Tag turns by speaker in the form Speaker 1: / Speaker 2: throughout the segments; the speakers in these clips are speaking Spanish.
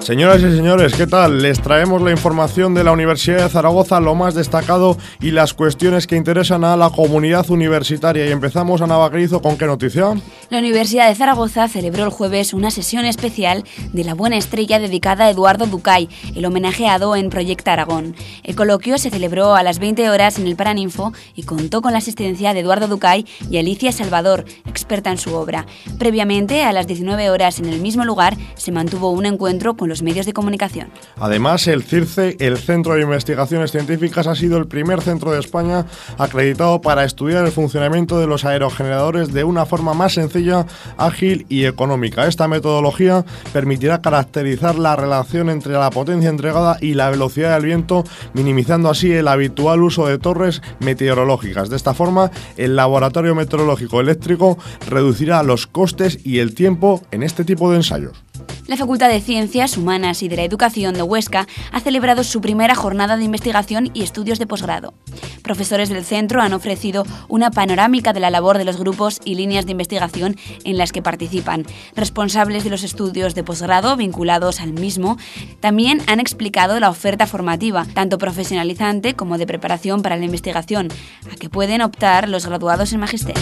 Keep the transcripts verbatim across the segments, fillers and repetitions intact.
Speaker 1: Señoras y señores, ¿qué tal? Les traemos la información de la Universidad de Zaragoza, lo más destacado y las cuestiones que interesan a la comunidad universitaria. Y empezamos, Ana Bagrizo, ¿con qué noticia?
Speaker 2: La Universidad de Zaragoza celebró el jueves una sesión especial de la Buena Estrella dedicada a Eduardo Ducay, el homenajeado en Proyecta Aragón. El coloquio se celebró a las veinte horas en el Paraninfo y contó con la asistencia de Eduardo Ducay y Alicia Salvador, experta en su obra. Previamente, a las diecinueve horas en el mismo lugar, se mantuvo un encuentro con los medios de comunicación.
Speaker 1: Además, el CIRCE, el Centro de Investigaciones Científicas, ha sido el primer centro de España acreditado para estudiar el funcionamiento de los aerogeneradores de una forma más sencilla, ágil y económica. Esta metodología permitirá caracterizar la relación entre la potencia entregada y la velocidad del viento, minimizando así el habitual uso de torres meteorológicas. De esta forma, el Laboratorio Meteorológico Eléctrico reducirá los costes y el tiempo en este tipo de ensayos.
Speaker 2: La Facultad de Ciencias Humanas y de la Educación de Huesca ha celebrado su primera jornada de investigación y estudios de posgrado. Profesores del centro han ofrecido una panorámica de la labor de los grupos y líneas de investigación en las que participan. Responsables de los estudios de posgrado vinculados al mismo también han explicado la oferta formativa, tanto profesionalizante como de preparación para la investigación, a que pueden optar los graduados en magisterio.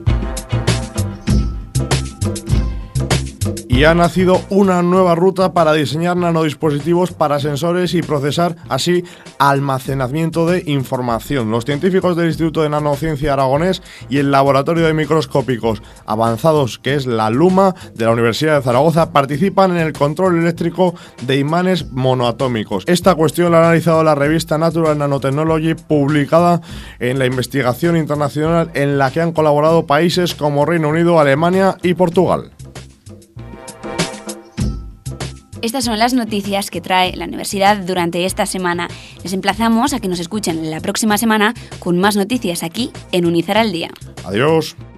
Speaker 1: Y ha nacido una nueva ruta para diseñar nanodispositivos para sensores y procesar así almacenamiento de información. Los científicos del Instituto de Nanociencia Aragonés y el Laboratorio de Microscópicos Avanzados, que es la LUMA de la Universidad de Zaragoza, participan en el control eléctrico de imanes monoatómicos. Esta cuestión la ha analizado la revista Natural Nanotechnology, publicada en la investigación internacional en la que han colaborado países como Reino Unido, Alemania y Portugal.
Speaker 2: Estas son las noticias que trae la universidad durante esta semana. Les emplazamos a que nos escuchen la próxima semana con más noticias aquí en Unizar al Día.
Speaker 1: Adiós.